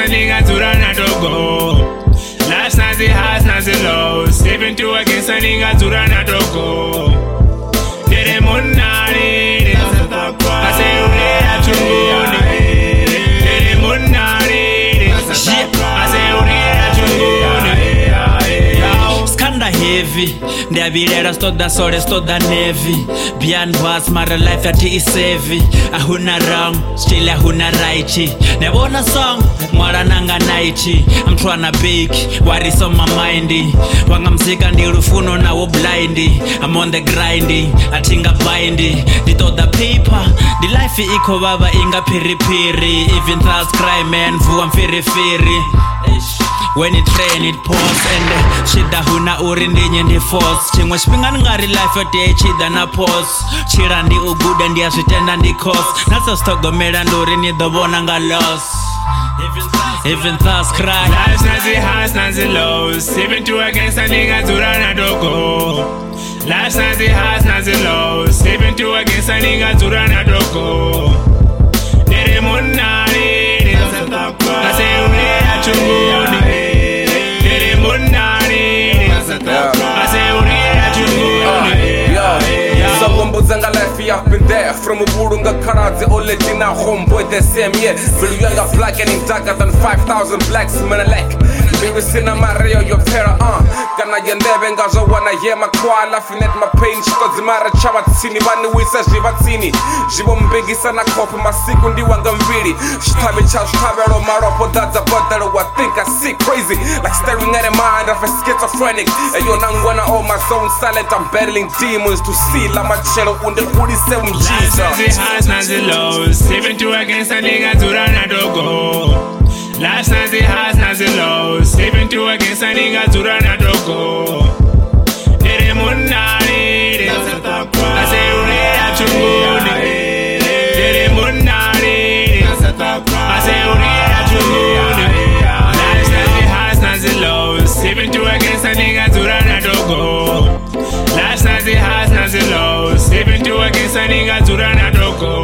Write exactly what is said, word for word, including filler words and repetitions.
against a nigga Zurana Togo. Last night the highs, now the lows. seven two against a nigga Zurana Togo. Dere Munari, I say Ure Achunguni. Dere Munari, I say Ure Achunguni. Skanda heavy, ndiabirera stoda sore stoda navy. Beyond was my life at is savvy. Ahuna wrong, still ahuna righty. Nebona song, mwara nanga naichi. I'm tryna bake, what is on my mindy. Wangamzika ndi rufuno na wo blindy. I'm on the grindy, atinga bindy. Did all the paper, the life iko baba inga piri piri. Even thus cry man, vu am firi firi. When it rain it pours and uh, shida huna uri ndinye ndi force. Chimwe shpinga ngari life yote chida na pause. Chira ndi uguda ndi asitenda ndi cause. Nasa stogomera nduri ni dobona nga loss. Even thus cry. Life's nazi highs, nazi lows. seven two against a nigga Zurana Togo. Life's nazi highs, nazi lows. seven two against a nigga Zurana Togo. Dere munari, I say ure achunguni. Dere munari, I say ure achunguni. Zanga life up in there. From a Burunga Karadze Oletina homeboy the same year. Feel younger black and darker than five thousand blacks men alike. Baby sina Mario your para uh Kana yendebe ngazo wana yema kwa laughing at my pain. Shikozi mara chawatsini bani wisa jivatsini. Jibo mbegi sana kopi masiku ndi wanga mviri. Shitabe cha shitabe ro maropo dadza bodaro. I think I see crazy like staring at a mind of a schizophrenic. And yo nangwana all my zone silent. I'm battling demons to see la machelo under forty-seven G's. Nazi highs, nazi lows. seven two against a nigga Zurana Togo. Last nazi highs, nazi lows. seven two against a nigga Zurana Togo. Dere munari, I say ure achunguni. Dere munari, I say ure achunguni. Last nazi highs, nazi lows. seven two against a nigga Zurana Togo. Last nazi highs, nazi lows. seven two against a nigga Zurana Togo.